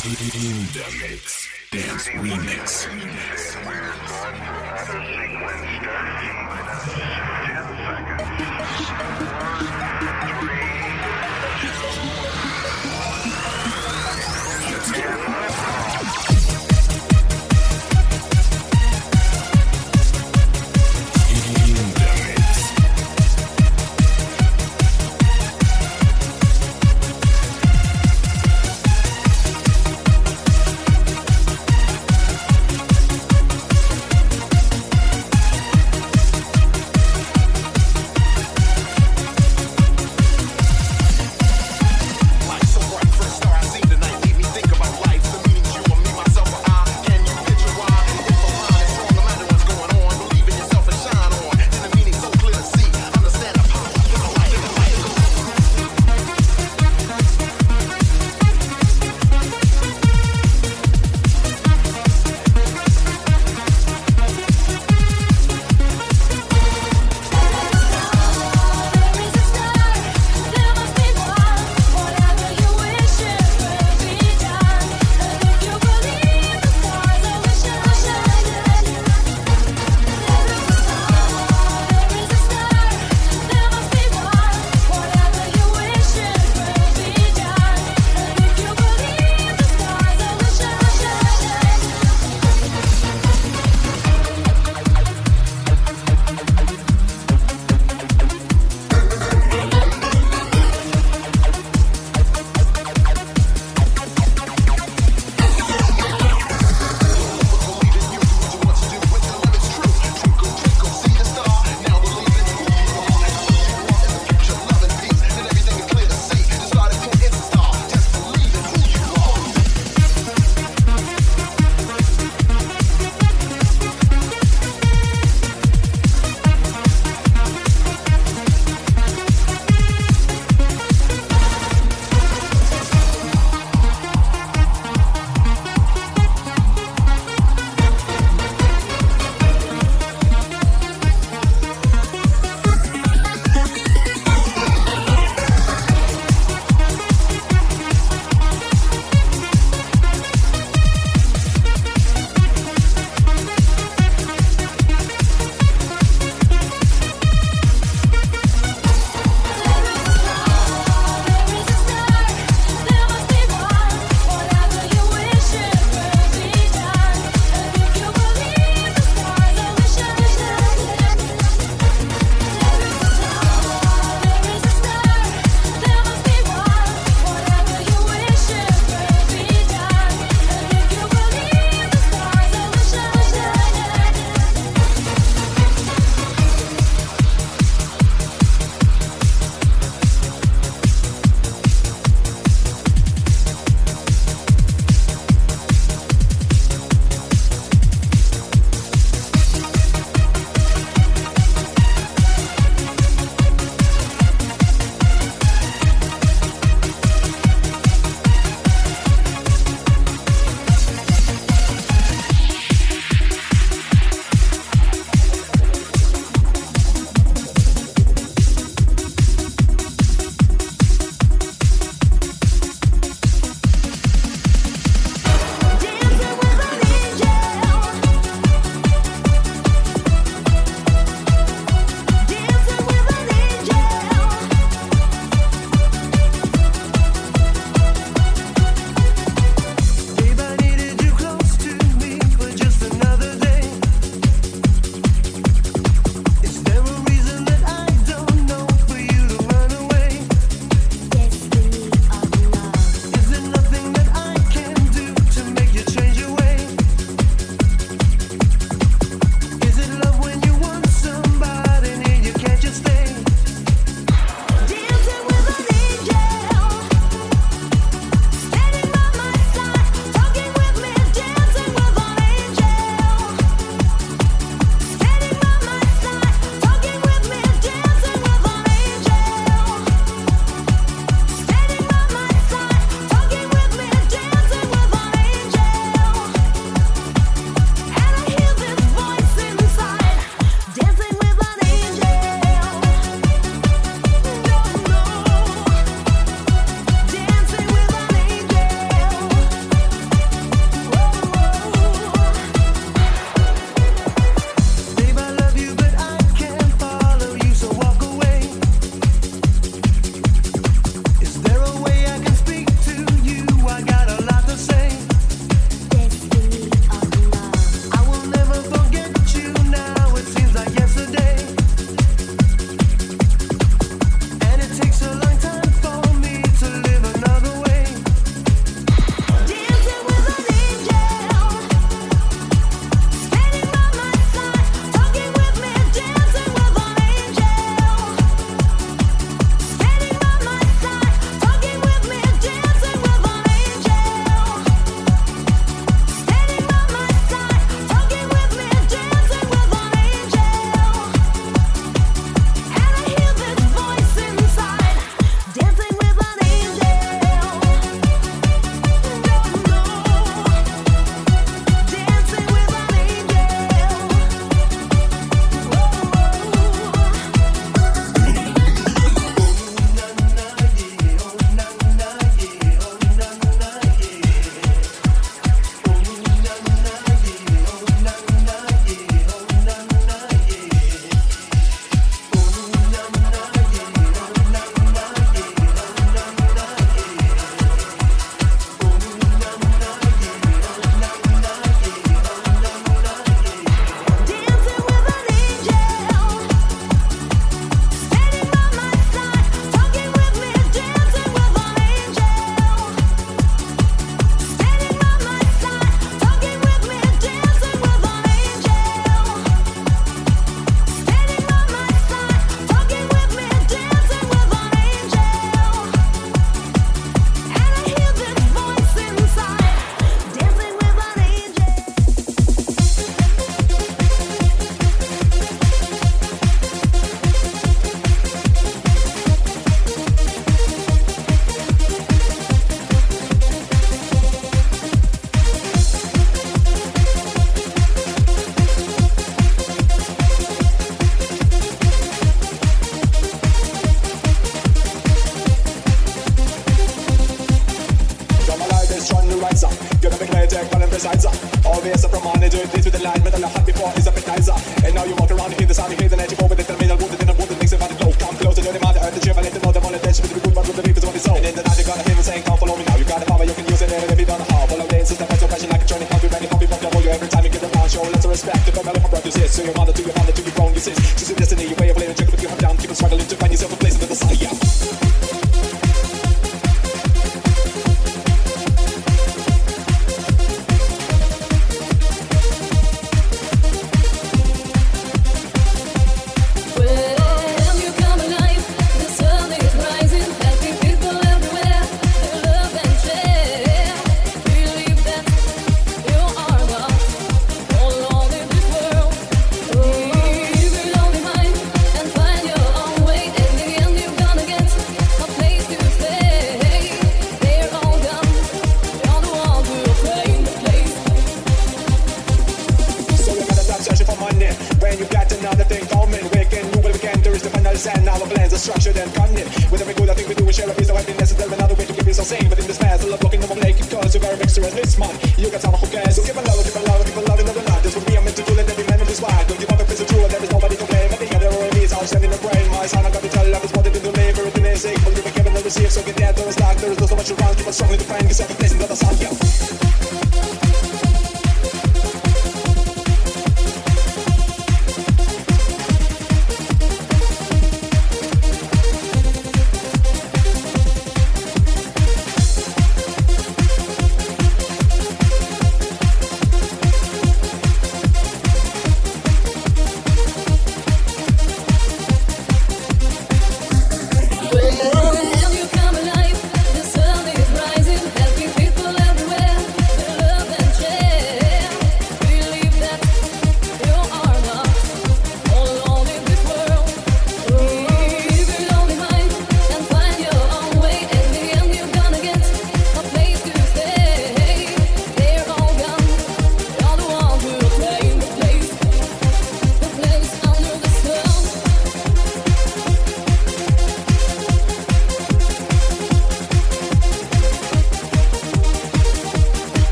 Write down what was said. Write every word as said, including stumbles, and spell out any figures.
In the mix. Dance remix. is trying to rise up. Gonna make me take one and precise up. Always up from money, doing this with the line. Metal I had before is appetizer. And now you walk around, you hear the sound, you hear the net, you go with it, the middle, wood, the wood, the mix about the glow. Come closer, you're the man, the earth, the chip, I let them know the money, that should be the good one with the beef is what it's so. And in the night, you gotta hear me saying, come follow me now. You got the power, you can use it, and if you don't know how. Follow the system, that's your passion, like a training, how you ready, how you fuck double you every time you get around. Show lots of respect, the family from brothers, sis. So your mother to your father to your own, you sis. Choose your destiny, your way of living, check it with your heart down, keep on struggling to find yourself a place in the Messiah. And our plans are structured and cunning. With every good I think we do, we share a piece of happiness. Is there another way to keep yourself sane? But in this mass, I love walking over lake because you're very mixer and this man. You got someone who cares. So keep on love, keep on love, keep on loving another night. This would be a meant to do, let every man in this wide. Don't give up if it's true, there is nobody to blame. At the end, there are enemies, I'll stand in the brain. My son, I got to tell love is what it is to live. Everything is equal, you can give and receive. So get there, there is luck, there is no so much around. Keep on struggling to find yourself a place in the other side, yeah.